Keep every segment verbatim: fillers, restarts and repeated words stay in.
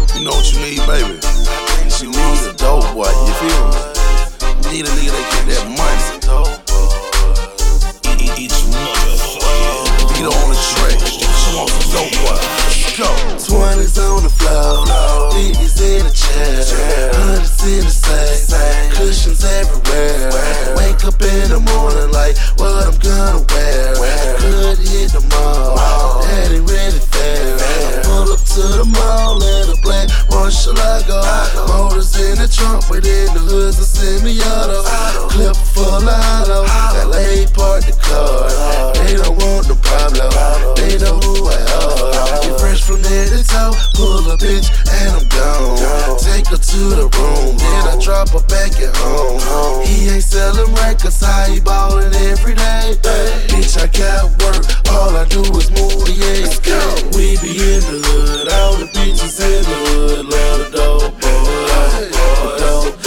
You know what you need, baby? She need a dope boy, you feel me? Need a nigga that get that money. Each motherfucker. Beat on the track. She want some dope boy. Let's go. twenties on the floor, fifties in the chair, hundreds in the safe, cushions everywhere. Wake up in the morning like what I'm gonna wear. Could hit the mall, that ain't really fair. Pull up to the mall in a black Murcielago. Motors in the trunk, but in the hood's a semi-auto. Clip full of hollow, L A park the car. They don't want the problem, they know who I are. Get fresh from head to toe, pull a bitch and I'm gone. Take her to the room, then I drop her back at home. He ain't selling records, how he ballin' every day. Bitch, I got work, all I do is move the Let's go. We be in the hood, all the bitches in the hood love the dope boy, dope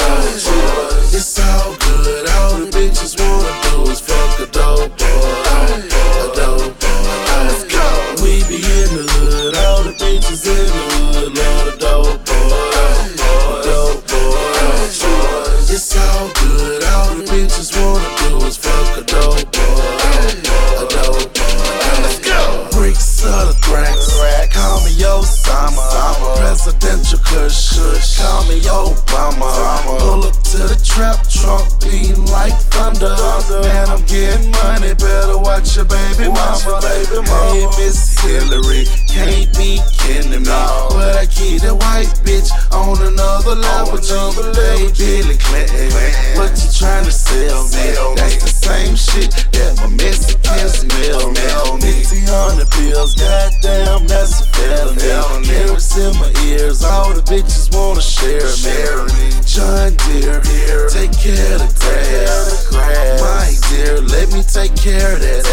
boy. It's all good, all the bitches wanna do is fuck a dope boy, a dope boy. Let's go. We be in the hood, all the bitches in the hood love the dope boy, dope boy. It's all good, all the bitches wanna do is fuck a dope boy, a dope boy. Let's go. Bricks of the cracks, call me Osama, presidential kush, call me Obama. Pull up to the trap trunk, beating like thunder. Man, I'm getting money, better watch your baby mama. Hey, Miss Hillary, can't be kidding me. But I keep that white bitch on another level. Hey, Billy Clinton, what you tryna sell me? That's the same shit that my Mexicans smell me. fifty hundred pills, goddamn, that's a felony. Carrots in my ears, all the bitches wanna share me. John Deere, take care of the grass. My dear, let me take care of that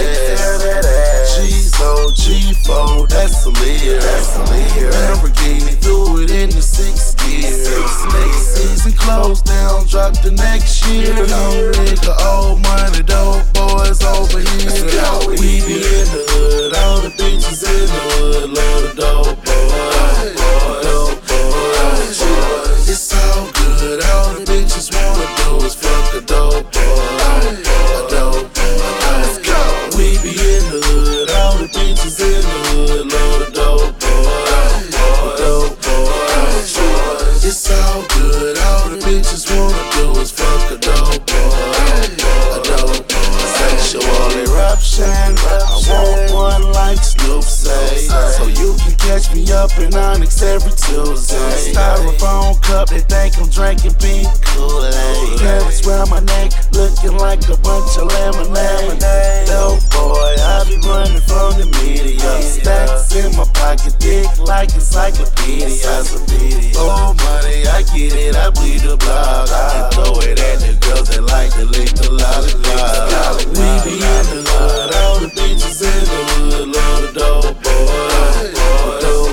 ass. G's O, G four, that's a Lear. Lamborghini, do it in the sixth gear. Next season closed down, drop the next year. Young nigga, old money, dope boys over here. We be in the hood, all the bitches in the hood love the dope boy, dope boy. It's all good, all the bitches wanna do is fuck a dope boy, a dope boy. Let's go. We be in the hood, all the bitches in the hood love the dope boy, dope boy. It's all good, all the bitches wanna do is fuck a dope boy, a dope boy. Sexual eruption, I want one like Snoop say. So you can catch me up in Onyx every Tuesday. Styrofoam cup, they think I'm drinking pink Kool-Aid. Carrots round my neck, looking like a bunch of lemonade. Dope boy, I be running from the media. Stacks in my pocket, thick like encyclopedias. Oh money, I get it, I bleed the block. And throw it at the girls that like to lick the lollipop. We be in the hood, all the bitches in the hood love the dope boy, dope